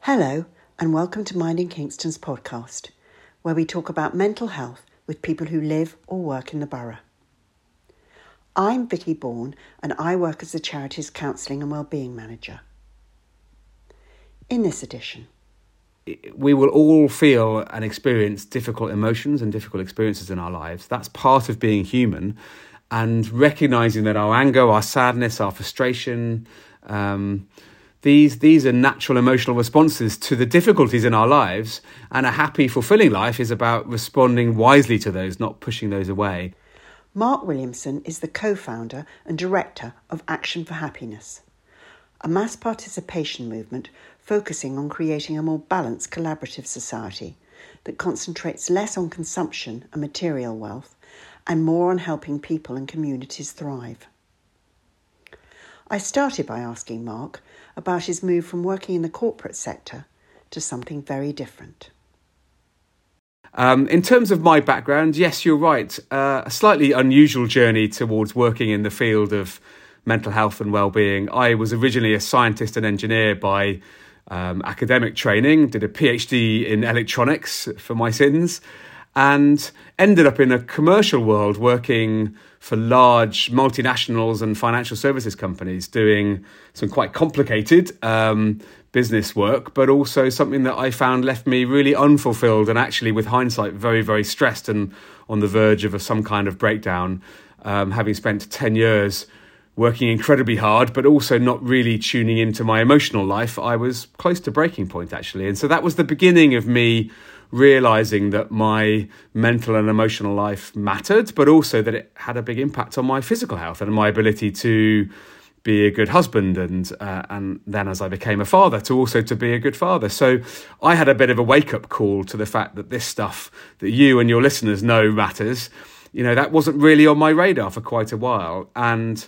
Hello and welcome to Minding Kingston's podcast, where we talk about mental health with people who live or work in the borough. I'm Vicky Bourne and I work as the charity's Counselling and Wellbeing Manager. In this edition, we will all feel and experience difficult emotions and difficult experiences in our lives. That's part of being human, and recognising that our anger, our sadness, our frustration, these are natural emotional responses to the difficulties in our lives, and a happy, fulfilling life is about responding wisely to those, not pushing those away. Mark Williamson is the co-founder and director of Action for Happiness, a mass participation movement focusing on creating a more balanced collaborative society that concentrates less on consumption and material wealth and more on helping people and communities thrive. I started by asking Mark about his move from working in the corporate sector to something very different. In terms of my background, yes, you're right. A slightly unusual journey towards working in the field of mental health and well-being. I was originally a scientist and engineer by academic training, did a PhD in electronics for my sins, and ended up in a commercial world working for large multinationals and financial services companies, doing some quite complicated business work, but also something that I found left me really unfulfilled and actually, with hindsight, very, very stressed and on the verge of some kind of breakdown, having spent 10 years working incredibly hard, but also not really tuning into my emotional life. I was close to breaking point, actually. And so that was the beginning of me realising that my mental and emotional life mattered, but also that it had a big impact on my physical health and my ability to be a good husband, and then as I became a father, to be a good father. So I had a bit of a wake-up call to the fact that this stuff that you and your listeners know matters, that wasn't really on my radar for quite a while. And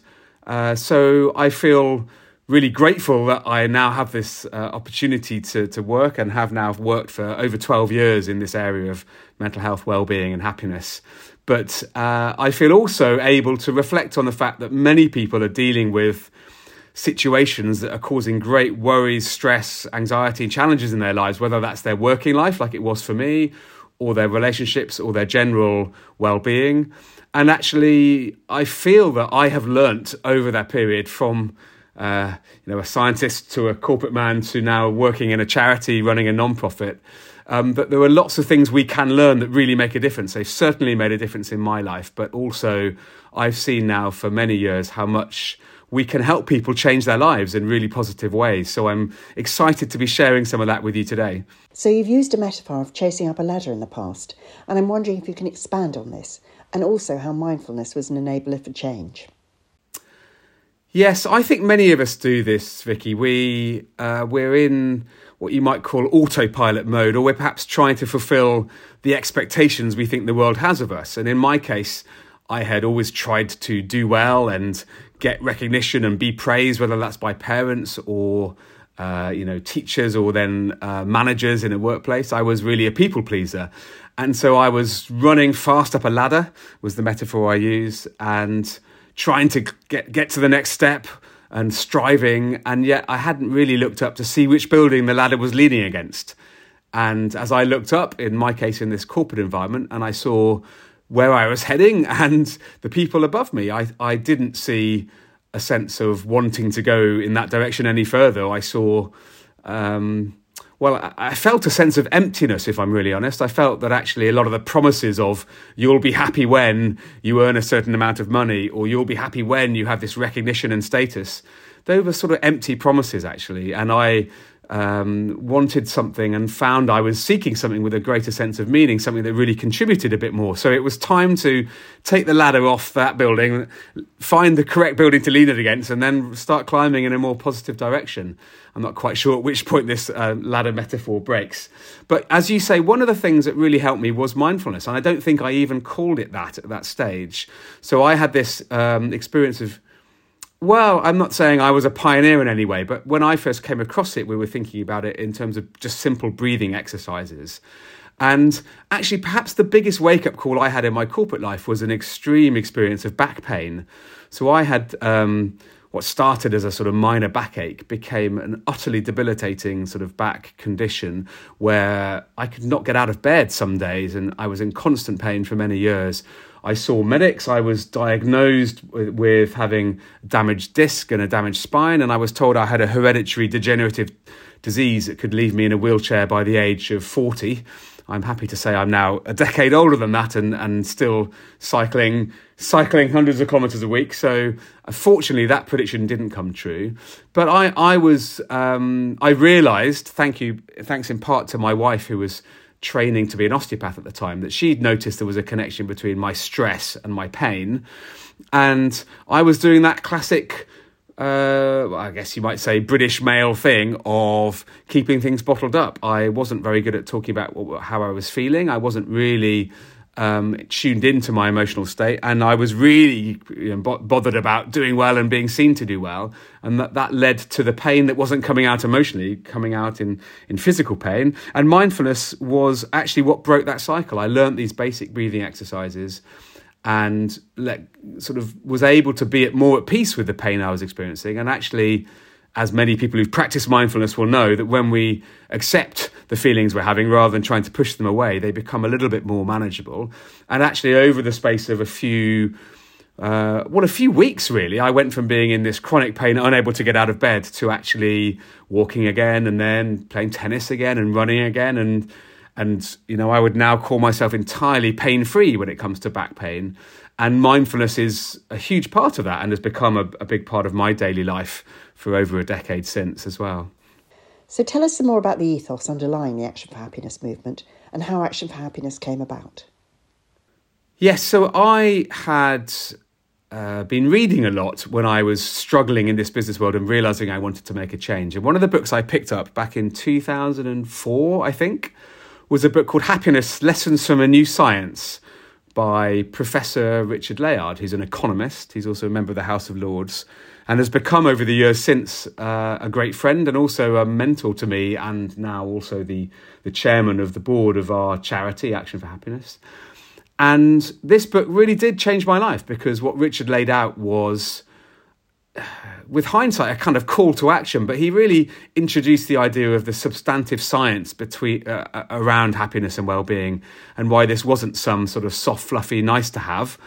so I feel really grateful that I now have this opportunity to work, and have now worked for over 12 years in this area of mental health, well-being and happiness. But I feel also able to reflect on the fact that many people are dealing with situations that are causing great worries, stress, anxiety, and challenges in their lives, whether that's their working life, like it was for me, or their relationships, or their general well-being. And actually, I feel that I have learnt over that period, from a scientist to a corporate man to now working in a charity, running a non-profit, that there are lots of things we can learn that really make a difference. They've certainly made a difference in my life, but also I've seen now for many years how much we can help people change their lives in really positive ways. So I'm excited to be sharing some of that with you today. So you've used a metaphor of chasing up a ladder in the past, and I'm wondering if you can expand on this, and also how mindfulness was an enabler for change. Yes, I think many of us do this, Vicky. We're in what you might call autopilot mode, or we're perhaps trying to fulfill the expectations we think the world has of us. And in my case, I had always tried to do well and get recognition and be praised, whether that's by parents or teachers, or then managers in a workplace. I was really a people pleaser. And so I was running fast up a ladder, was the metaphor I use, and trying to get to the next step and striving. And yet I hadn't really looked up to see which building the ladder was leaning against. And as I looked up, in my case, in this corporate environment, and I saw where I was heading and the people above me, I didn't see a sense of wanting to go in that direction any further. I saw, I felt a sense of emptiness, if I'm really honest. I felt that actually a lot of the promises of you'll be happy when you earn a certain amount of money, or you'll be happy when you have this recognition and status, they were sort of empty promises, actually. And I wanted something and found I was seeking something with a greater sense of meaning, something that really contributed a bit more. So it was time to take the ladder off that building, find the correct building to lean it against, and then start climbing in a more positive direction. I'm not quite sure at which point this ladder metaphor breaks. But as you say, one of the things that really helped me was mindfulness. And I don't think I even called it that at that stage. So I had this experience of, well, I'm not saying I was a pioneer in any way, but when I first came across it, we were thinking about it in terms of just simple breathing exercises. And actually, perhaps the biggest wake-up call I had in my corporate life was an extreme experience of back pain. So I had what started as a sort of minor backache became an utterly debilitating sort of back condition where I could not get out of bed some days, and I was in constant pain for many years. I saw medics. I was diagnosed with having a damaged disc and a damaged spine, and I was told I had a hereditary degenerative disease that could leave me in a wheelchair by the age of 40. I'm happy to say I'm now a decade older than that and still cycling hundreds of kilometres a week. So fortunately, that prediction didn't come true. But I realised, thanks in part to my wife, who was training to be an osteopath at the time, that she'd noticed there was a connection between my stress and my pain. And I was doing that classic, I guess you might say, British male thing of keeping things bottled up. I wasn't very good at talking about how I was feeling. I wasn't really tuned into my emotional state, and I was really bothered about doing well and being seen to do well, and that led to the pain that wasn't coming out emotionally, coming out in physical pain. And mindfulness was actually what broke that cycle. I learned these basic breathing exercises and was able to be more at peace with the pain I was experiencing. And actually, as many people who've practiced mindfulness will know, that when we accept the feelings we're having rather than trying to push them away, they become a little bit more manageable. And actually, over the space of a few weeks, really, I went from being in this chronic pain, unable to get out of bed, to actually walking again, and then playing tennis again and running again. And I would now call myself entirely pain-free when it comes to back pain. And mindfulness is a huge part of that and has become a big part of my daily life for over a decade since as well. So tell us some more about the ethos underlying the Action for Happiness movement and how Action for Happiness came about. Yes, so I had been reading a lot when I was struggling in this business world and realising I wanted to make a change. And one of the books I picked up back in 2004, I think, was a book called Happiness: Lessons from a New Science by Professor Richard Layard, who's an economist. He's also a member of the House of Lords and has become over the years since a great friend and also a mentor to me, and now also the chairman of the board of our charity, Action for Happiness. And this book really did change my life, because what Richard laid out was, with hindsight, a kind of call to action, but he really introduced the idea of the substantive science around happiness and well-being, and why this wasn't some sort of soft, fluffy, nice to have,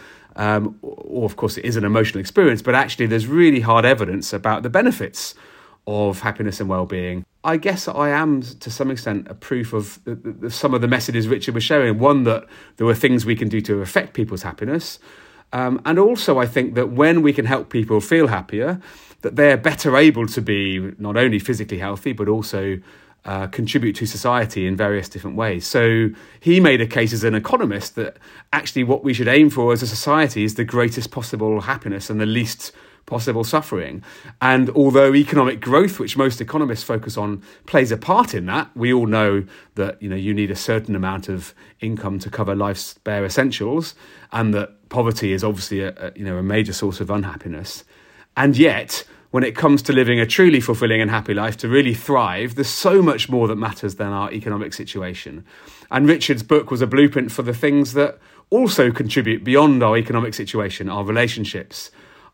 or of course it is an emotional experience, but actually there's really hard evidence about the benefits of happiness and well-being. I guess I am, to some extent, a proof of some of the messages Richard was sharing. One, that there were things we can do to affect people's happiness. And also, I think that when we can help people feel happier, that they're better able to be not only physically healthy, but also contribute to society in various different ways. So he made a case as an economist that actually what we should aim for as a society is the greatest possible happiness and the least possible suffering. And although economic growth, which most economists focus on, plays a part in that, we all know that you need a certain amount of income to cover life's bare essentials, and that poverty is obviously a major source of unhappiness. And yet, when it comes to living a truly fulfilling and happy life, to really thrive, there's so much more that matters than our economic situation. And Richard's book was a blueprint for the things that also contribute beyond our economic situation, our relationships,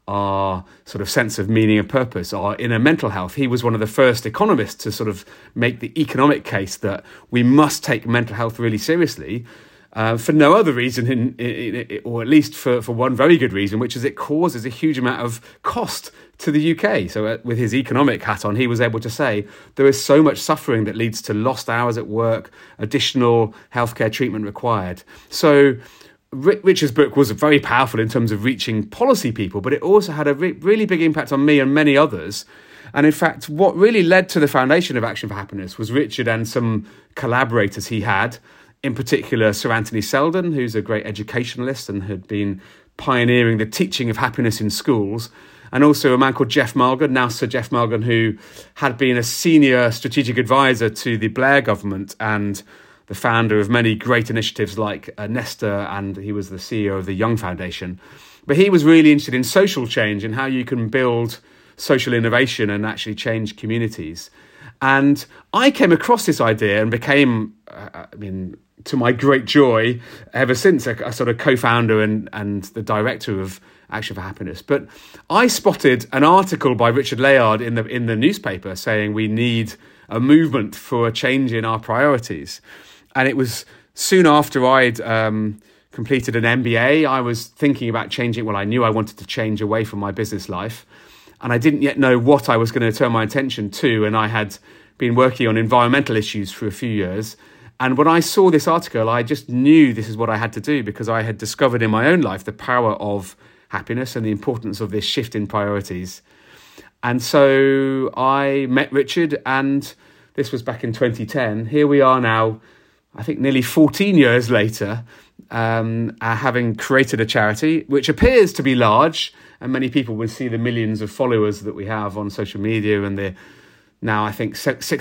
our sort of sense of meaning and purpose, our inner mental health. He was one of the first economists to sort of make the economic case that we must take mental health really seriously, for no other reason, or at least for one very good reason, which is it causes a huge amount of cost to the UK. So with his economic hat on, he was able to say there is so much suffering that leads to lost hours at work, additional healthcare treatment required. So Richard's book was very powerful in terms of reaching policy people, but it also had a really big impact on me and many others. And in fact, what really led to the foundation of Action for Happiness was Richard and some collaborators he had, in particular Sir Anthony Seldon, who's a great educationalist and had been pioneering the teaching of happiness in schools, and also a man called Jeff Malgan, now Sir Jeff Malgan, who had been a senior strategic advisor to the Blair government and the founder of many great initiatives like Nesta, and he was the CEO of the Young Foundation. But he was really interested in social change and how you can build social innovation and actually change communities. And I came across this idea and became, to my great joy, ever since a sort of co-founder and the director of Action for Happiness. But I spotted an article by Richard Layard in the newspaper saying we need a movement for a change in our priorities. And it was soon after I'd completed an MBA. I was thinking about changing. Well, I knew I wanted to change away from my business life, and I didn't yet know what I was going to turn my attention to. And I had been working on environmental issues for a few years. And when I saw this article, I just knew this is what I had to do, because I had discovered in my own life the power of happiness and the importance of this shift in priorities. And so I met Richard, and this was back in 2010. Here we are now, I think nearly 14 years later, having created a charity which appears to be large, and many people will see the millions of followers that we have on social media, and the now I think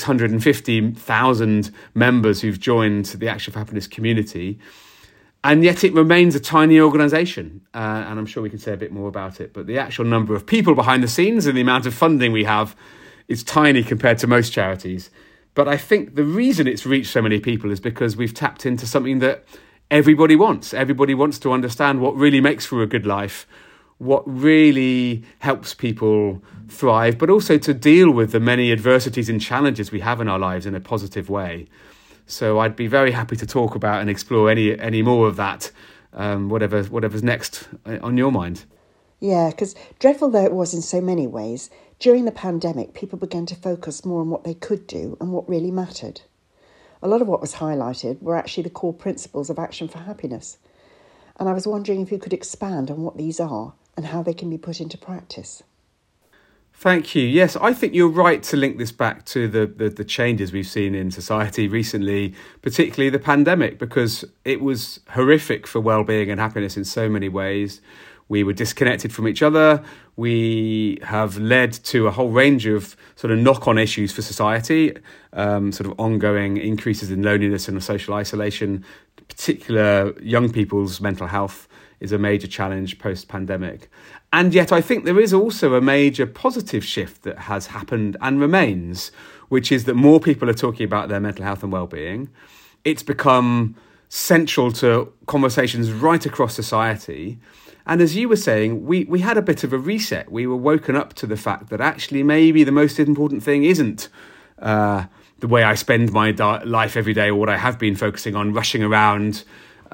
650,000 members who've joined the Action for Happiness community. And yet it remains a tiny organisation, and I'm sure we can say a bit more about it, but the actual number of people behind the scenes and the amount of funding we have is tiny compared to most charities. But I think the reason it's reached so many people is because we've tapped into something that everybody wants. Everybody wants to understand what really makes for a good life, what really helps people thrive, but also to deal with the many adversities and challenges we have in our lives in a positive way. So I'd be very happy to talk about and explore any more of that, whatever's next on your mind. Yeah, because dreadful though it was in so many ways, during the pandemic, people began to focus more on what they could do and what really mattered. A lot of what was highlighted were actually the core principles of Action for Happiness. And I was wondering if you could expand on what these are and how they can be put into practice. Thank you. Yes, I think you're right to link this back to the changes we've seen in society recently, particularly the pandemic, because it was horrific for well-being and happiness in so many ways. We were disconnected from each other. We have led to a whole range of sort of knock-on issues for society, sort of ongoing increases in loneliness and social isolation. Particular young people's mental health is a major challenge post-pandemic. And yet I think there is also a major positive shift that has happened and remains, which is that more people are talking about their mental health and well-being. It's become central to conversations right across society. And as you were saying, we had a bit of a reset. We were woken up to the fact that actually maybe the most important thing isn't the way I spend my life every day, or what I have been focusing on, rushing around,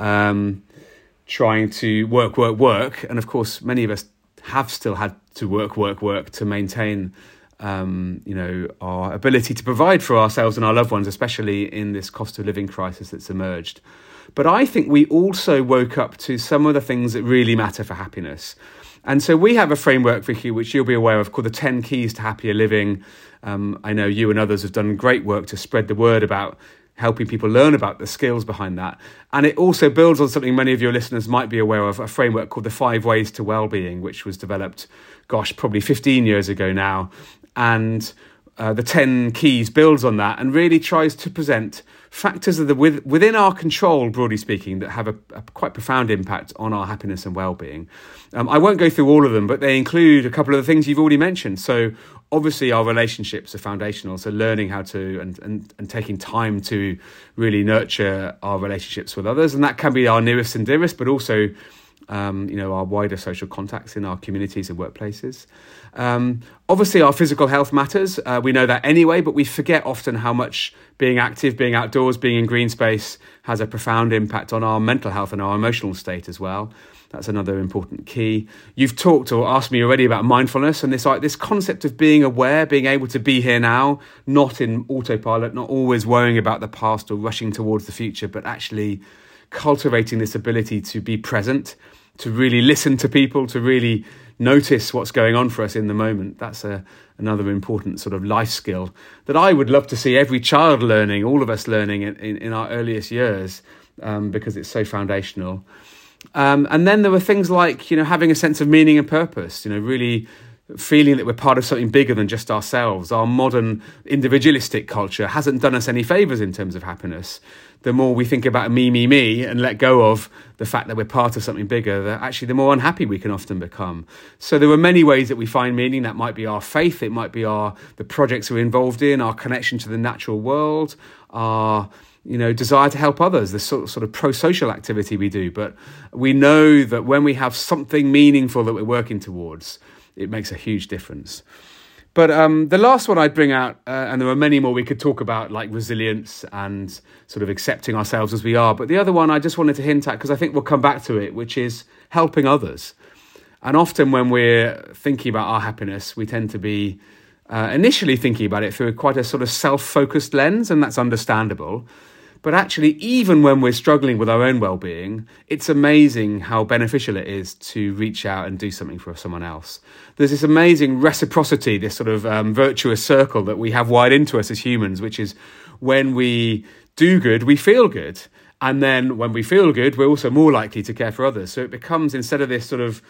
trying to work. And of course, many of us have still had to work to maintain our ability to provide for ourselves and our loved ones, especially in this cost of living crisis that's emerged. But I think we also woke up to some of the things that really matter for happiness. And so we have a framework, Vicky, which you'll be aware of, called the 10 Keys to Happier Living. I know you and others have done great work to spread the word about helping people learn about the skills behind that. And it also builds on something many of your listeners might be aware of, a framework called the 5 Ways to Wellbeing, which was developed, probably 15 years ago now. And the 10 Keys builds on that and really tries to present factors that are within our control, broadly speaking, that have a quite profound impact on our happiness and well-being. I won't go through all of them, but they include a couple of the things you've already mentioned. So obviously our relationships are foundational. So learning how to and taking time to really nurture our relationships with others. And that can be our nearest and dearest, but also our wider social contacts in our communities and workplaces. Obviously, our physical health matters. We know that anyway, but we forget often how much being active, being outdoors, being in green space has a profound impact on our mental health and our emotional state as well. That's another important key. You've talked or asked me already about mindfulness and this concept of being aware, being able to be here now, not in autopilot, not always worrying about the past or rushing towards the future, but actually cultivating this ability to be present, to really listen to people, to really notice what's going on for us in the moment. That's another important sort of life skill that I would love to see every child learning, all of us learning in our earliest years, because it's so foundational. And then there were things like, having a sense of meaning and purpose, really feeling that we're part of something bigger than just ourselves. Our modern individualistic culture hasn't done us any favours in terms of happiness. the more we think about me, and let go of the fact that we're part of something bigger, that actually the more unhappy we can often become. So there are many ways that we find meaning. That might be our faith, it might be the projects we're involved in, our connection to the natural world, our desire to help others, the sort of pro-social activity we do. But we know that when we have something meaningful that we're working towards, it makes a huge difference. But the last one I'd bring out, and there are many more we could talk about, like resilience and sort of accepting ourselves as we are. But the other one I just wanted to hint at, because I think we'll come back to it, which is helping others. And often when we're thinking about our happiness, we tend to be initially thinking about it through quite a sort of self-focused lens, and that's understandable. But actually, even when we're struggling with our own well-being, it's amazing how beneficial it is to reach out and do something for someone else. There's this amazing reciprocity, this sort of virtuous circle that we have wired into us as humans, which is when we do good, we feel good. And then when we feel good, we're also more likely to care for others. So it becomes, instead of this sort of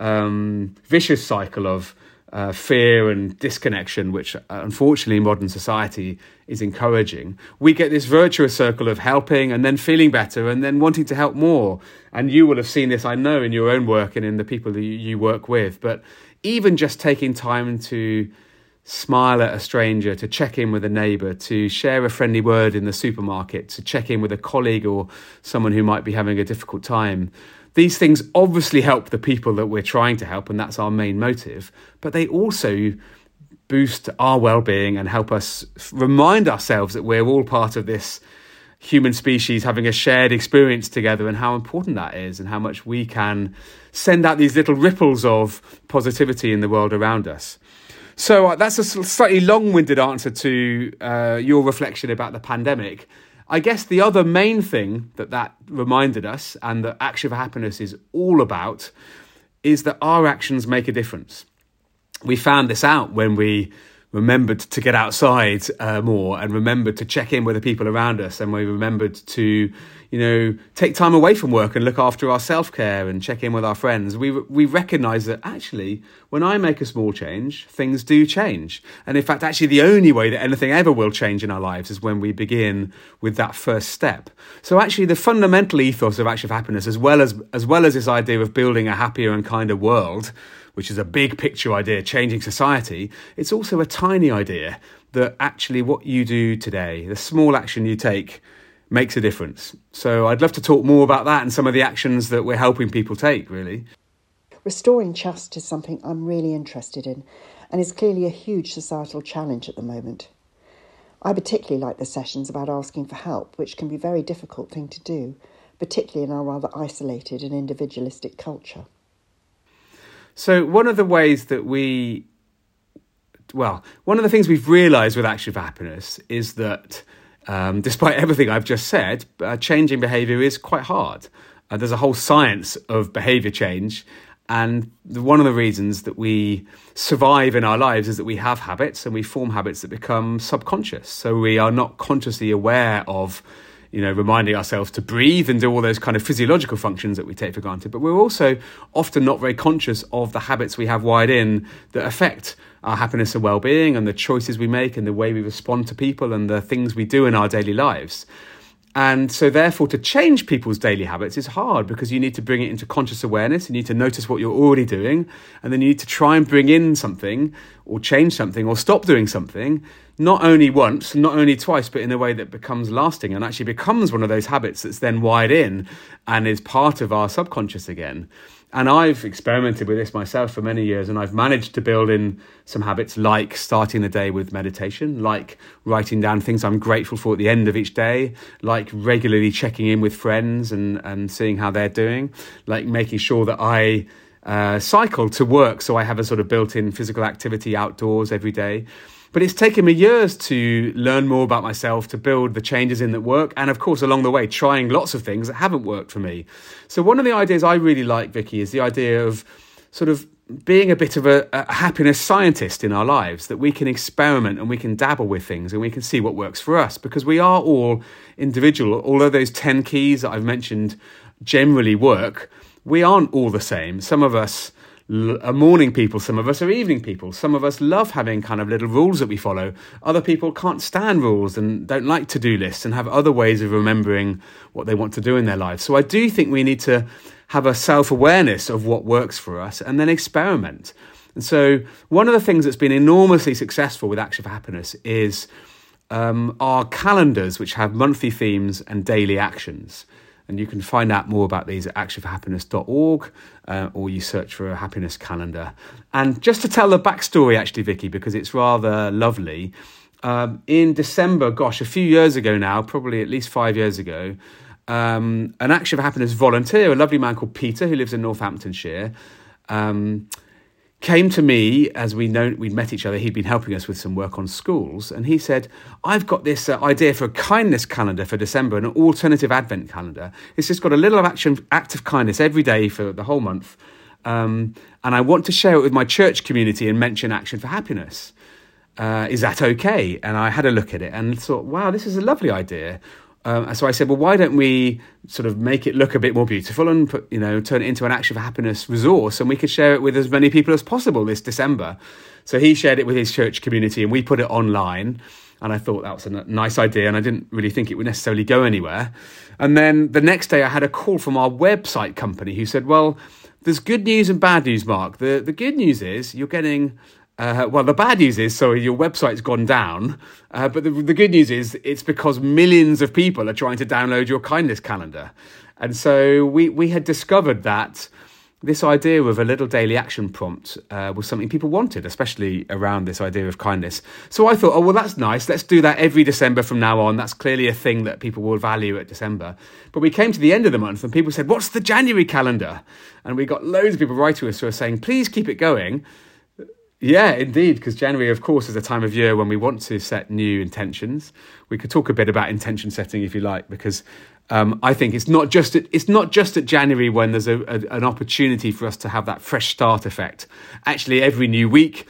vicious cycle of fear and disconnection, which unfortunately in modern society is encouraging, we get this virtuous circle of helping and then feeling better and then wanting to help more. And you will have seen this, I know, in your own work and in the people that you work with. But even just taking time to smile at a stranger, to check in with a neighbour, to share a friendly word in the supermarket, to check in with a colleague or someone who might be having a difficult time. These things obviously help the people that we're trying to help, and that's our main motive, but they also boost our well-being and help us remind ourselves that we're all part of this human species having a shared experience together, and how important that is, and how much we can send out these little ripples of positivity in the world around us. So that's a slightly long-winded answer to your reflection about the pandemic. I guess the other main thing that reminded us, and that Action for Happiness is all about, is that our actions make a difference. We found this out when we remembered to get outside more, and remembered to check in with the people around us, and we remembered to, take time away from work and look after our self-care and check in with our friends. We recognise that actually, when I make a small change, things do change. And in fact, actually, the only way that anything ever will change in our lives is when we begin with that first step. So actually, the fundamental ethos of Action for Happiness, as well as this idea of building a happier and kinder world, which is a big picture idea, changing society, it's also a tiny idea that actually what you do today, the small action you take, makes a difference. So I'd love to talk more about that and some of the actions that we're helping people take, really. Restoring trust is something I'm really interested in, and is clearly a huge societal challenge at the moment. I particularly like the sessions about asking for help, which can be a very difficult thing to do, particularly in our rather isolated and individualistic culture. So one of the things we've realised with Action for Happiness is that despite everything I've just said, changing behaviour is quite hard. There's a whole science of behaviour change, and one of the reasons that we survive in our lives is that we have habits, and we form habits that become subconscious. So we are not consciously aware of reminding ourselves to breathe and do all those kind of physiological functions that we take for granted. But we're also often not very conscious of the habits we have wired in that affect our happiness and well-being, and the choices we make and the way we respond to people and the things we do in our daily lives. And so therefore, to change people's daily habits is hard, because you need to bring it into conscious awareness. You need to notice what you're already doing, and then you need to try and bring in something or change something or stop doing something, not only once, not only twice, but in a way that becomes lasting and actually becomes one of those habits that's then wired in and is part of our subconscious again. And I've experimented with this myself for many years, and I've managed to build in some habits like starting the day with meditation, like writing down things I'm grateful for at the end of each day, like regularly checking in with friends and seeing how they're doing, like making sure that I cycle to work, so I have a sort of built-in physical activity outdoors every day. But it's taken me years to learn more about myself, to build the changes in that work, and of course, along the way, trying lots of things that haven't worked for me. So one of the ideas I really like, Vicky, is the idea of sort of being a bit of a happiness scientist in our lives, that we can experiment and we can dabble with things and we can see what works for us, because we are all individual. Although those 10 keys that I've mentioned generally work, we aren't all the same. Some of us are morning people. Some of us are evening people. Some of us love having kind of little rules that we follow. Other people can't stand rules and don't like to-do lists and have other ways of remembering what they want to do in their lives. So I do think we need to have a self-awareness of what works for us and then experiment. And so one of the things that's been enormously successful with Action for Happiness is our calendars, which have monthly themes and daily actions. And you can find out more about these at actionforhappiness.org, or you search for a happiness calendar. And just to tell the backstory, actually, Vicky, because it's rather lovely, in December, a few years ago now, probably at least 5 years ago, an Action for Happiness volunteer, a lovely man called Peter, who lives in Northamptonshire, came to me as we'd met each other. He'd been helping us with some work on schools. And he said, I've got this idea for a kindness calendar for December, an alternative Advent calendar. It's just got a little act of kindness every day for the whole month. And I want to share it with my church community and mention Action for Happiness. Is that okay? And I had a look at it and thought, wow, this is a lovely idea. So I said, well, why don't we sort of make it look a bit more beautiful and turn it into an Action for Happiness resource, and we could share it with as many people as possible this December. So he shared it with his church community and we put it online. And I thought that was a nice idea, and I didn't really think it would necessarily go anywhere. And then the next day I had a call from our website company who said, well, there's good news and bad news, Mark. The good news is you're getting... the bad news is, your website's gone down. But the good news is it's because millions of people are trying to download your kindness calendar. And so we had discovered that this idea of a little daily action prompt was something people wanted, especially around this idea of kindness. So I thought, oh, well, that's nice. Let's do that every December from now on. That's clearly a thing that people will value at December. But we came to the end of the month and people said, what's the January calendar? And we got loads of people writing to us who are saying, please keep it going. Yeah, indeed, because January, of course, is a time of year when we want to set new intentions. We could talk a bit about intention setting if you like, because I think it's not just at January when there's an opportunity for us to have that fresh start effect. Actually, every new week,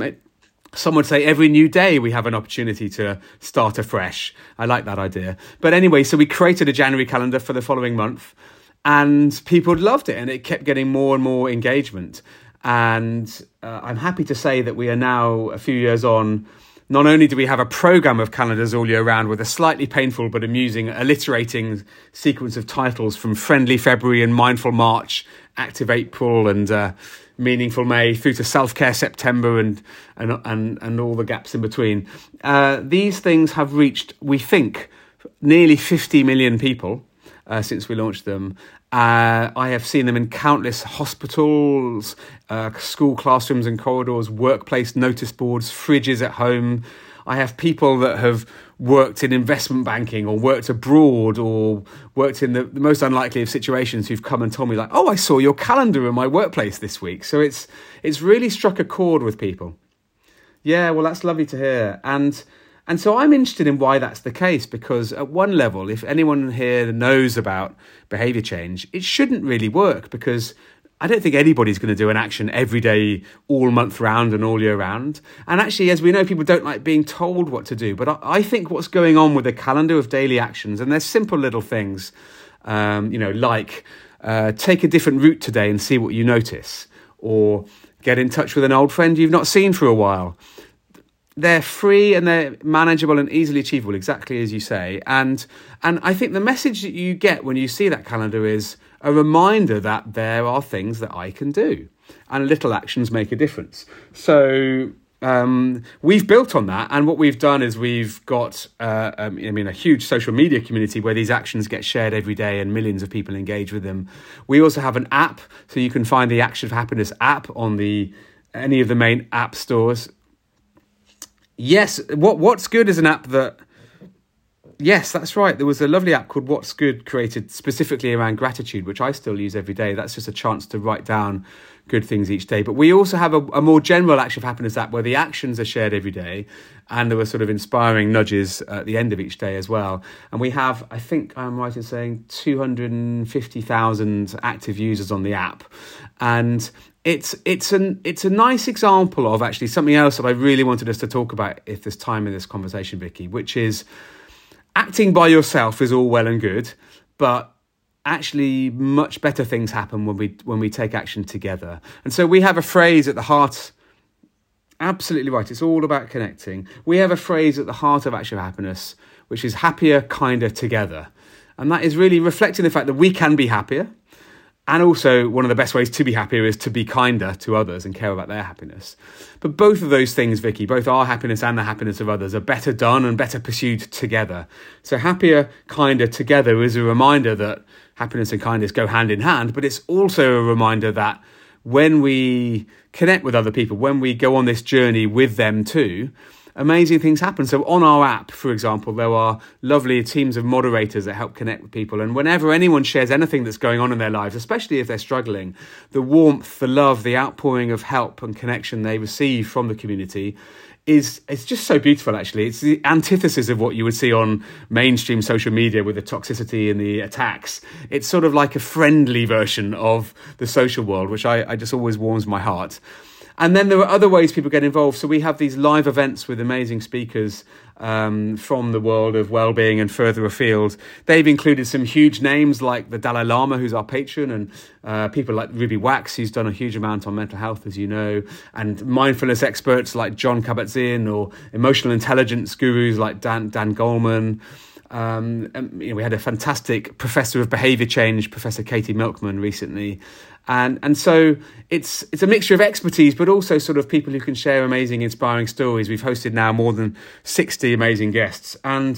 some would say every new day, we have an opportunity to start afresh. I like that idea. But anyway, so we created a January calendar for the following month, and people loved it, and it kept getting more and more engagement. And I'm happy to say that we are now, a few years on, not only do we have a programme of calendars all year round with a slightly painful but amusing, alliterating sequence of titles from Friendly February and Mindful March, Active April and Meaningful May, through to Self-Care September and all the gaps in between. These things have reached, we think, nearly 50 million people since we launched them. I have seen them in countless hospitals, school classrooms and corridors, workplace notice boards, fridges at home. I have people that have worked in investment banking or worked abroad or worked in the most unlikely of situations who've come and told me, like, oh, I saw your calendar in my workplace this week. So it's really struck a chord with people. Yeah, well, that's lovely to hear. And so I'm interested in why that's the case, because at one level, if anyone here knows about behaviour change, it shouldn't really work, because I don't think anybody's going to do an action every day, all month round and all year round. And actually, as we know, people don't like being told what to do. But I think what's going on with a calendar of daily actions, and there's simple little things, like take a different route today and see what you notice, or get in touch with an old friend you've not seen for a while. They're free and they're manageable and easily achievable, exactly as you say. And I think the message that you get when you see that calendar is a reminder that there are things that I can do, and little actions make a difference. So we've built on that, and what we've done is we've got a huge social media community where these actions get shared every day and millions of people engage with them. We also have an app, so you can find the Action for Happiness app on any of the main app stores. Yes, What's Good is an app that... Yes, that's right. There was a lovely app called What's Good created specifically around gratitude, which I still use every day. That's just a chance to write down good things each day. But we also have a more general Action for Happiness app where the actions are shared every day, and there were sort of inspiring nudges at the end of each day as well. And we have, I think I'm right in saying, 250,000 active users on the app. And it's a nice example of actually something else that I really wanted us to talk about if there's time in this conversation, Vicky, which is acting by yourself is all well and good, but actually much better things happen when we take action together. And so we have a phrase at the heart. Absolutely right. It's all about connecting. We have a phrase at the heart of Action for Happiness, which is happier, kinder, together. And that is really reflecting the fact that we can be happier. And also one of the best ways to be happier is to be kinder to others and care about their happiness. But both of those things, Vicky, both our happiness and the happiness of others, are better done and better pursued together. So happier, kinder, together is a reminder that happiness and kindness go hand in hand, but it's also a reminder that when we connect with other people, when we go on this journey with them too, amazing things happen. So on our app, for example, there are lovely teams of moderators that help connect with people. And whenever anyone shares anything that's going on in their lives, especially if they're struggling, the warmth, the love, the outpouring of help and connection they receive from the community it's just so beautiful, actually. It's the antithesis of what you would see on mainstream social media with the toxicity and the attacks. It's sort of like a friendly version of the social world, which I just always warms my heart. And then there are other ways people get involved. So we have these live events with amazing speakers from the world of well-being and further afield. They've included some huge names like the Dalai Lama, who's our patron, and people like Ruby Wax, who's done a huge amount on mental health, as you know, and mindfulness experts like John Kabat-Zinn, or emotional intelligence gurus like Dan Goleman. And, we had a fantastic professor of behaviour change, Professor Katie Milkman, recently. And so it's a mixture of expertise, but also sort of people who can share amazing, inspiring stories. We've hosted now more than 60 amazing guests. And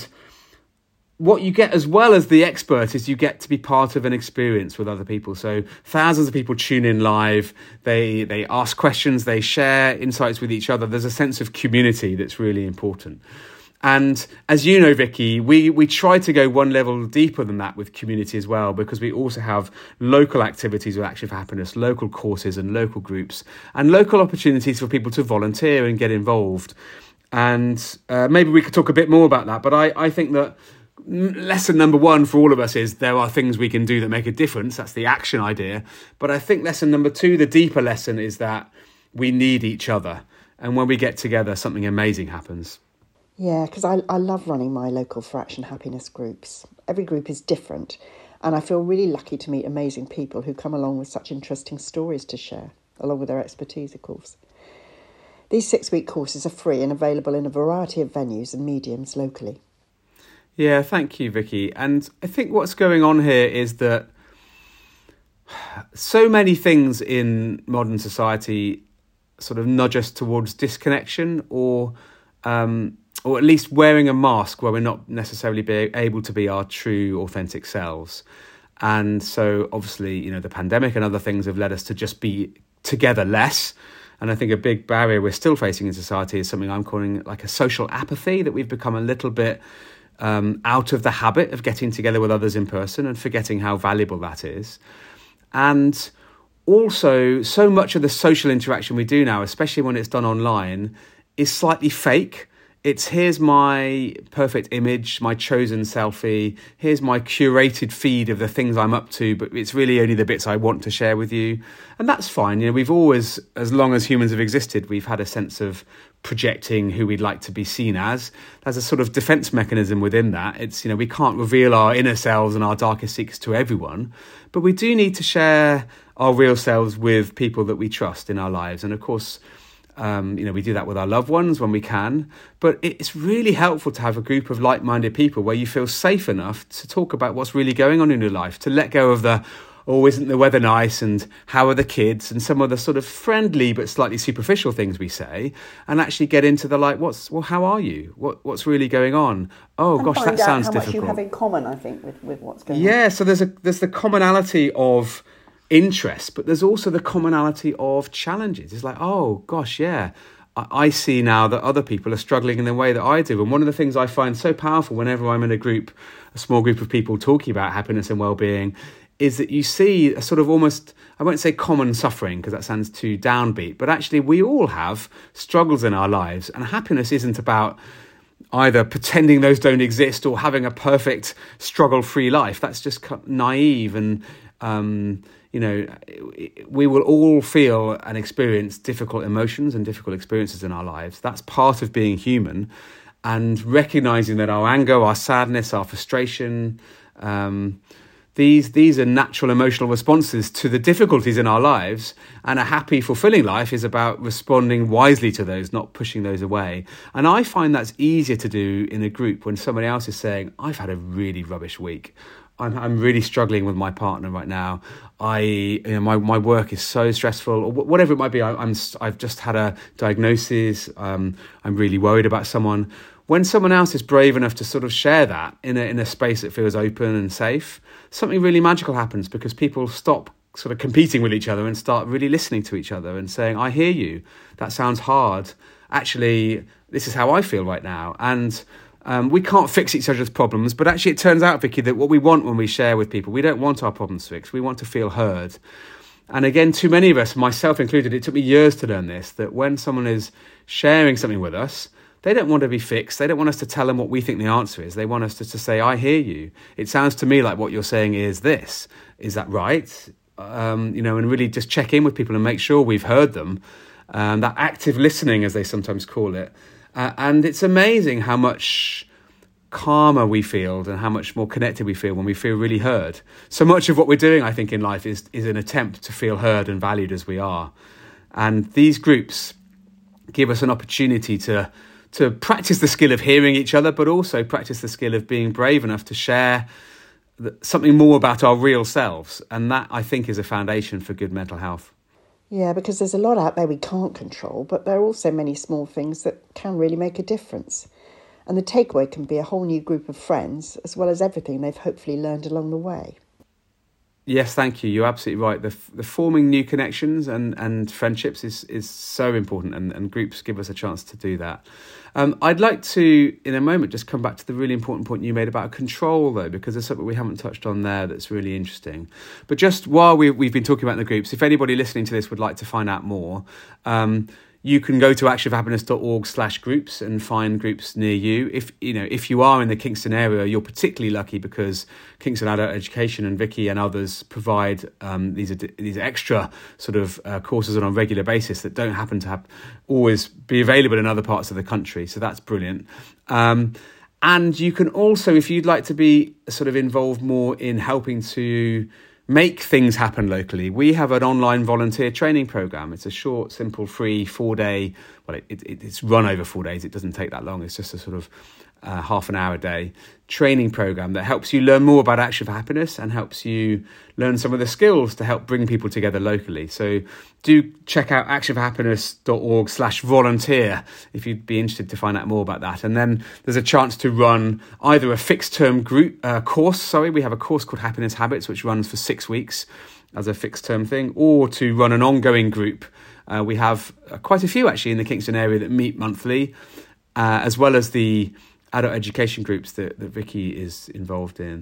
what you get as well as the expert is you get to be part of an experience with other people. So thousands of people tune in live. They ask questions. They share insights with each other. There's a sense of community that's really important. And as you know, Vicky, we try to go one level deeper than that with community as well, because we also have local activities with Action for Happiness, local courses and local groups, and local opportunities for people to volunteer and get involved. And maybe we could talk a bit more about that. But I think that lesson number one for all of us is there are things we can do that make a difference. That's the action idea. But I think lesson number two, the deeper lesson, is that we need each other. And when we get together, something amazing happens. Yeah, because I love running my local For Action Happiness groups. Every group is different, and I feel really lucky to meet amazing people who come along with such interesting stories to share, along with their expertise, of course. These 6-week courses are free and available in a variety of venues and mediums locally. Yeah, thank you, Vicky. And I think what's going on here is that so many things in modern society sort of nudge us towards disconnection, or at least wearing a mask where we're not necessarily able to be our true, authentic selves. And so obviously, the pandemic and other things have led us to just be together less. And I think a big barrier we're still facing in society is something I'm calling like a social apathy, that we've become a little bit out of the habit of getting together with others in person and forgetting how valuable that is. And also, so much of the social interaction we do now, especially when it's done online, is slightly fake. It's here's my perfect image, my chosen selfie. Here's my curated feed of the things I'm up to, but it's really only the bits I want to share with you. And that's fine. We've always, as long as humans have existed, we've had a sense of projecting who we'd like to be seen as. There's a sort of defense mechanism within that. It's, we can't reveal our inner selves and our darkest secrets to everyone, but we do need to share our real selves with people that we trust in our lives. And of course, we do that with our loved ones when we can, but it's really helpful to have a group of like-minded people where you feel safe enough to talk about what's really going on in your life, to let go of the, isn't the weather nice, and how are the kids, and some of the sort of friendly but slightly superficial things we say, and actually get into the how are you? What's really going on? Oh, gosh, that sounds difficult. How much you have in common, I think, with what's going on. Yeah, so there's the commonality of interest, but there's also the commonality of challenges. It's like, oh gosh, yeah, I see now that other people are struggling in the way that I do. And one of the things I find so powerful whenever I'm in a small group of people talking about happiness and well-being, is that you see a sort of almost, I won't say common suffering because that sounds too downbeat, but actually we all have struggles in our lives, and happiness isn't about either pretending those don't exist or having a perfect struggle-free life. That's just naive. And we will all feel and experience difficult emotions and difficult experiences in our lives. That's part of being human, and recognizing that our anger, our sadness, our frustration, These are natural emotional responses to the difficulties in our lives, and a happy, fulfilling life is about responding wisely to those, not pushing those away. And I find that's easier to do in a group when somebody else is saying, I've had a really rubbish week. I'm really struggling with my partner right now. My work is so stressful, or whatever it might be. I've just had a diagnosis. I'm really worried about someone. When someone else is brave enough to sort of share that in a space that feels open and safe, something really magical happens, because people stop sort of competing with each other and start really listening to each other and saying, I hear you. That sounds hard. Actually, this is how I feel right now. And we can't fix each other's problems, but actually it turns out, Vicky, that what we want when we share with people, we don't want our problems fixed. We want to feel heard. And again, too many of us, myself included, it took me years to learn this, that when someone is sharing something with us, they don't want to be fixed. They don't want us to tell them what we think the answer is. They want us to say, I hear you. It sounds to me like what you're saying is this. Is that right? And really just check in with people and make sure we've heard them. That active listening, as they sometimes call it. And it's amazing how much calmer we feel and how much more connected we feel when we feel really heard. So much of what we're doing, I think, in life is an attempt to feel heard and valued as we are. And these groups give us an opportunity to practice the skill of hearing each other, but also practice the skill of being brave enough to share something more about our real selves. And that, I think, is a foundation for good mental health. Yeah, because there's a lot out there we can't control, but there are also many small things that can really make a difference. And the takeaway can be a whole new group of friends, as well as everything they've hopefully learned along the way. Yes, thank you. You're absolutely right. The forming new connections and friendships is so important, and groups give us a chance to do that. I'd like to, in a moment, just come back to the really important point you made about control, though, because there's something we haven't touched on there that's really interesting. But just while we've been talking about the groups, if anybody listening to this would like to find out more, you can go to actionforhappiness.org/groups and find groups near you. If you are in the Kingston area, you're particularly lucky because Kingston Adult Education and Vicky and others provide these extra sort of courses on a regular basis that don't happen to always be available in other parts of the country. So that's brilliant. And you can also, if you'd like to be sort of involved more in helping to make things happen locally, we have an online volunteer training program. It's a short, simple, free 4-day, well, it's run over 4 days. It doesn't take that long. It's just a sort of half an hour a day training program that helps you learn more about Action for Happiness and helps you learn some of the skills to help bring people together locally. So do check out actionforhappiness.org/volunteer if you'd be interested to find out more about that. And then there's a chance to run either a fixed term course. We have a course called Happiness Habits, which runs for 6 weeks as a fixed term thing, or to run an ongoing group. We have quite a few actually in the Kingston area that meet monthly, as well as the adult education groups that Vicky is involved in.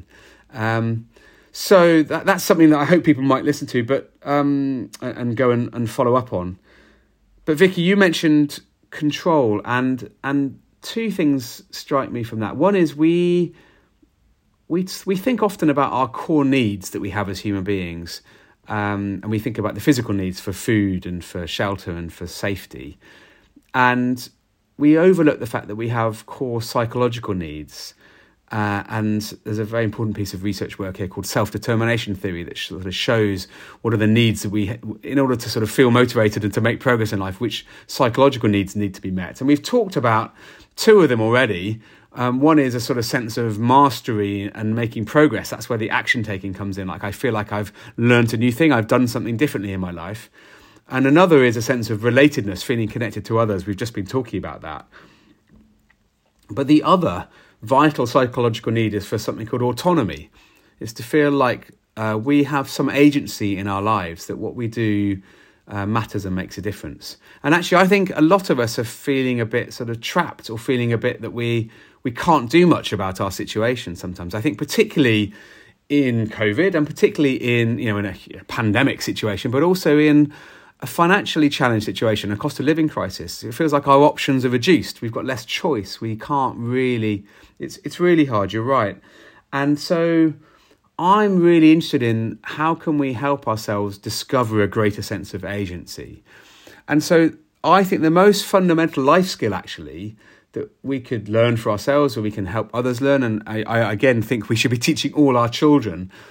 So that's something that I hope people might listen to, but and go and follow up on. But Vicky, you mentioned control, and two things strike me from that. One is we think often about our core needs that we have as human beings, and we think about the physical needs for food and for shelter and for safety, and we overlook the fact that we have core psychological needs. And there's a very important piece of research work here called self-determination theory that sort of shows what are the needs that we, in order to sort of feel motivated and to make progress in life, which psychological needs need to be met. And we've talked about two of them already. One is a sort of sense of mastery and making progress. That's where the action taking comes in. Like, I feel like I've learned a new thing. I've done something differently in my life. And another is a sense of relatedness, feeling connected to others. We've just been talking about that. But the other vital psychological need is for something called autonomy. It's to feel like we have some agency in our lives, that what we do matters and makes a difference. And actually, I think a lot of us are feeling a bit sort of trapped, or feeling a bit that we can't do much about our situation sometimes. I think particularly in COVID, and particularly in a pandemic situation, but also in a financially challenged situation, a cost of living crisis. It feels like our options are reduced. We've got less choice. We can't really, it's really hard, you're right. And so I'm really interested in how can we help ourselves discover a greater sense of agency. And so I think the most fundamental life skill actually that we could learn for ourselves, or we can help others learn, and I again think we should be teaching all our children,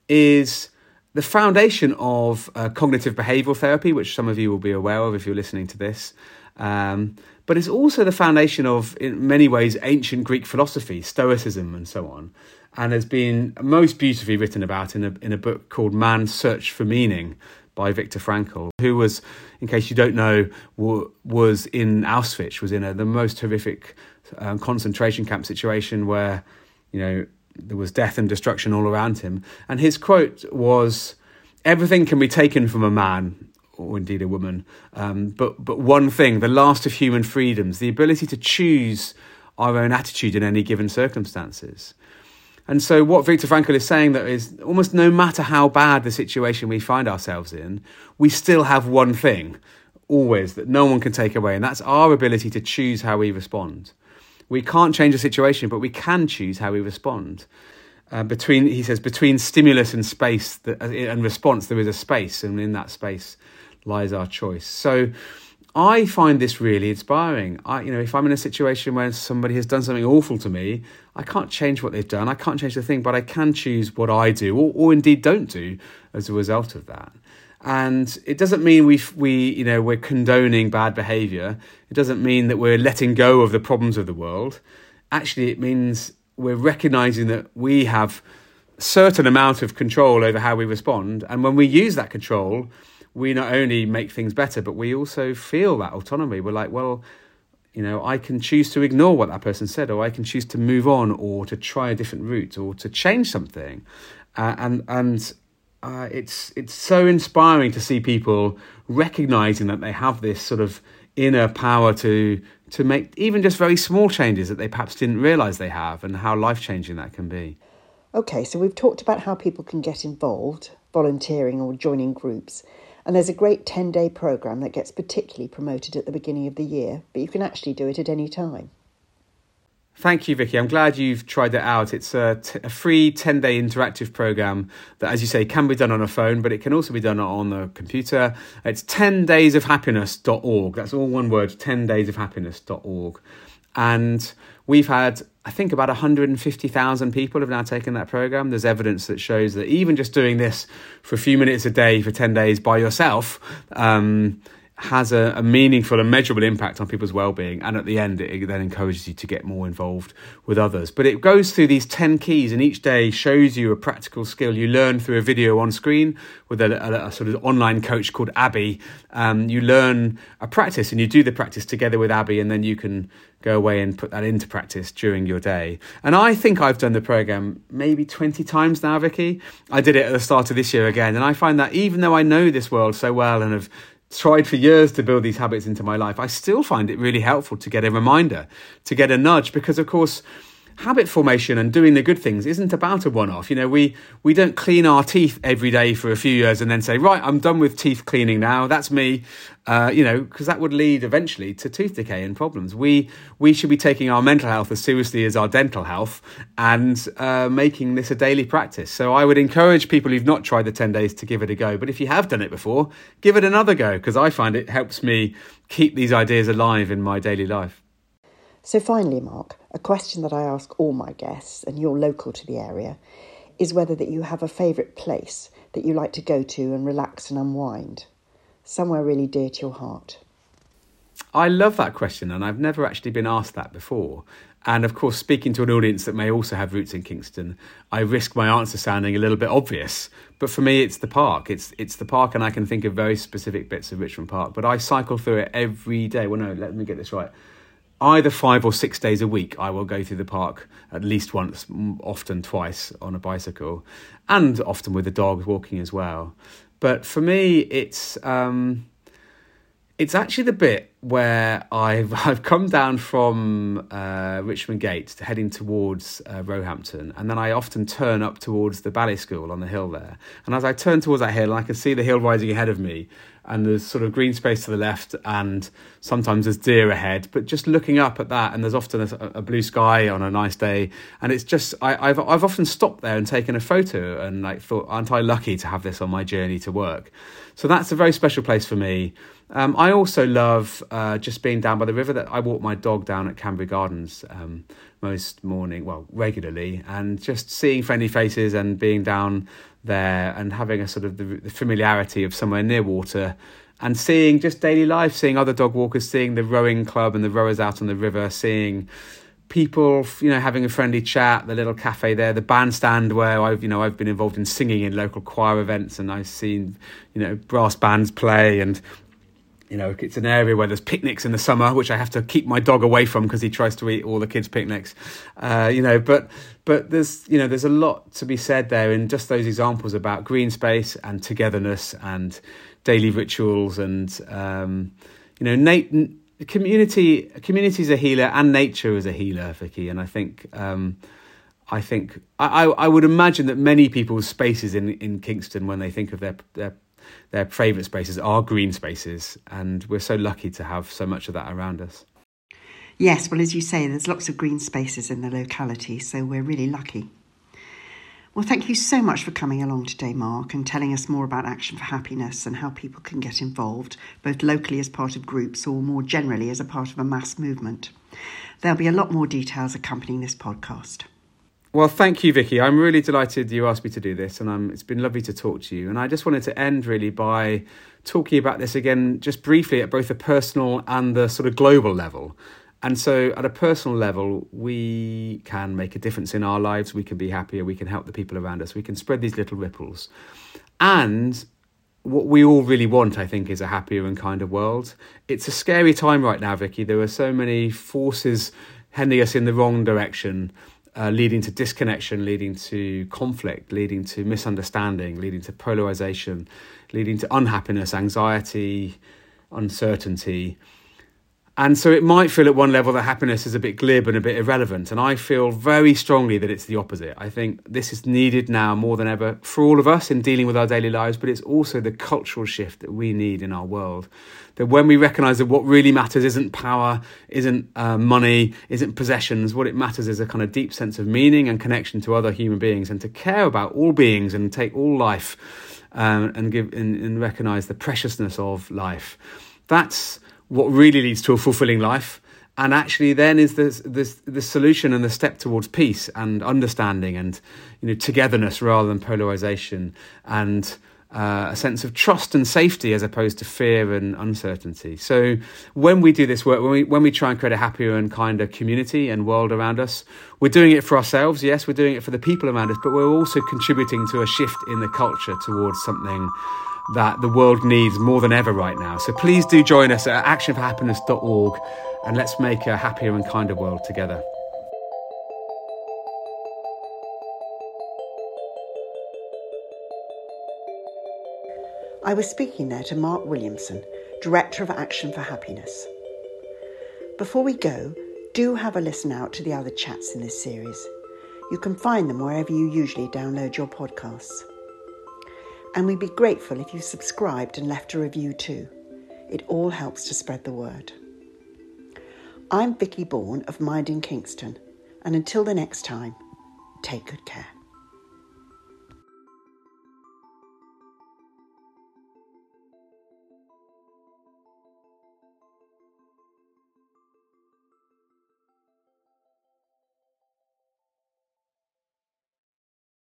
is the foundation of cognitive behavioural therapy, which some of you will be aware of if you're listening to this. But it's also the foundation of, in many ways, ancient Greek philosophy, Stoicism and so on, and has been most beautifully written about in a book called Man's Search for Meaning by Viktor Frankl, who was, in case you don't know, was in Auschwitz, was in the most horrific concentration camp situation where, there was death and destruction all around him. And his quote was, "Everything can be taken from a man, or indeed a woman, but one thing, the last of human freedoms, the ability to choose our own attitude in any given circumstances." And so what Viktor Frankl is saying that is almost no matter how bad the situation we find ourselves in, we still have one thing, always, that no one can take away, and that's our ability to choose how we respond. We can't change the situation, but we can choose how we respond. Between stimulus and space and response, there is a space, and in that space lies our choice. So I find this really inspiring. If I'm in a situation where somebody has done something awful to me, I can't change what they've done. I can't change the thing, but I can choose what I do, or indeed don't do as a result of that. And it doesn't mean we're condoning bad behaviour. It doesn't mean that we're letting go of the problems of the world. Actually, it means we're recognising that we have a certain amount of control over how we respond. And when we use that control, we not only make things better, but we also feel that autonomy. We're like, well, I can choose to ignore what that person said, or I can choose to move on, or to try a different route, or to change something. It's so inspiring to see people recognising that they have this sort of inner power to make even just very small changes that they perhaps didn't realise they have, and how life-changing that can be. Okay, so we've talked about how people can get involved, volunteering or joining groups. And there's a great 10-day programme that gets particularly promoted at the beginning of the year, but you can actually do it at any time. Thank you, Vicky. I'm glad you've tried that out. It's a free 10-day interactive programme that, as you say, can be done on a phone, but it can also be done on the computer. It's 10daysofhappiness.org. That's all one word, 10daysofhappiness.org. And we've had, I think, about 150,000 people have now taken that programme. There's evidence that shows that even just doing this for a few minutes a day for 10 days by yourself has a meaningful and measurable impact on people's well-being. And at the end, it then encourages you to get more involved with others. But it goes through these 10 keys, and each day shows you a practical skill you learn through a video on screen with a sort of online coach called Abby. You learn a practice, and you do the practice together with Abby, and then you can go away and put that into practice during your day. And I think I've done the programme maybe 20 times now, Vicky. I did it at the start of this year again. And I find that even though I know this world so well and have tried for years to build these habits into my life, I still find it really helpful to get a reminder, to get a nudge, because of course habit formation and doing the good things isn't about a one-off. We don't clean our teeth every day for a few years and then say, right, I'm done with teeth cleaning now, that's me, because that would lead eventually to tooth decay and problems. We should be taking our mental health as seriously as our dental health and making this a daily practice. So I would encourage people who've not tried the 10 days to give it a go. But if you have done it before, give it another go, because I find it helps me keep these ideas alive in my daily life. So finally, Mark, a question that I ask all my guests, and you're local to the area, is whether that you have a favourite place that you like to go to and relax and unwind, somewhere really dear to your heart. I love that question, and I've never actually been asked that before. And of course, speaking to an audience that may also have roots in Kingston, I risk my answer sounding a little bit obvious. But for me, it's the park. It's the park, and I can think of very specific bits of Richmond Park. But I cycle through it every day. Well, no, let me get this right. Either 5 or 6 days a week, I will go through the park at least once, often twice on a bicycle, and often with the dog walking as well. But for me, it's actually the bit where I've come down from Richmond Gate heading towards Roehampton, and then I often turn up towards the ballet school on the hill there. And as I turn towards that hill, I can see the hill rising ahead of me, and there's sort of green space to the left, and sometimes there's deer ahead. But just looking up at that, and there's often a blue sky on a nice day, and it's just I've often stopped there and taken a photo, and thought, aren't I lucky to have this on my journey to work? So that's a very special place for me. I also love just being down by the river. That I walk my dog down at Canbury Gardens regularly, and just seeing friendly faces and being down there and having a sort of the familiarity of somewhere near water, and seeing just daily life, seeing other dog walkers, seeing the rowing club and the rowers out on the river, seeing people, having a friendly chat, the little cafe there, the bandstand where I've been involved in singing in local choir events, and I've seen, brass bands play, and it's an area where there's picnics in the summer, which I have to keep my dog away from because he tries to eat all the kids' picnics. But there's a lot to be said there in just those examples about green space and togetherness and daily rituals and community is a healer and nature is a healer, Vicky. And I think I would imagine that many people's spaces in Kingston, when they think of their favourite spaces, are green spaces, and we're so lucky to have so much of that around us. Yes, well, as you say, there's lots of green spaces in the locality, so we're really lucky. Well, thank you so much for coming along today, Mark, and telling us more about Action for Happiness and how people can get involved, both locally as part of groups or more generally as a part of a mass movement. There'll be a lot more details accompanying this podcast. Well, thank you, Vicky. I'm really delighted you asked me to do this, and it's been lovely to talk to you. And I just wanted to end really by talking about this again, just briefly, at both the personal and the sort of global level. And so at a personal level, we can make a difference in our lives. We can be happier. We can help the people around us. We can spread these little ripples. And what we all really want, I think, is a happier and kinder world. It's a scary time right now, Vicky. There are so many forces heading us in the wrong direction, leading to disconnection, leading to conflict, leading to misunderstanding, leading to polarization, leading to unhappiness, anxiety, uncertainty. And so it might feel at one level that happiness is a bit glib and a bit irrelevant. And I feel very strongly that it's the opposite. I think this is needed now more than ever for all of us in dealing with our daily lives, but it's also the cultural shift that we need in our world. That when we recognise that what really matters isn't power, isn't money, isn't possessions, what it matters is a kind of deep sense of meaning and connection to other human beings, and to care about all beings and take all life and give and recognise the preciousness of life. That's what really leads to a fulfilling life, and actually then is the solution and the step towards peace and understanding and togetherness rather than polarization, and a sense of trust and safety as opposed to fear and uncertainty. So when we do this work, when we try and create a happier and kinder community and world around us, we're doing it for ourselves. Yes, we're doing it for the people around us, but we're also contributing to a shift in the culture towards something that the world needs more than ever right now. So please do join us at actionforhappiness.org, and let's make a happier and kinder world together. I was speaking there to Mark Williamson, Director of Action for Happiness. Before we go, do have a listen out to the other chats in this series. You can find them wherever you usually download your podcasts. And we'd be grateful if you subscribed and left a review too. It all helps to spread the word. I'm Vicky Bourne of Mind in Kingston, and until the next time, take good care.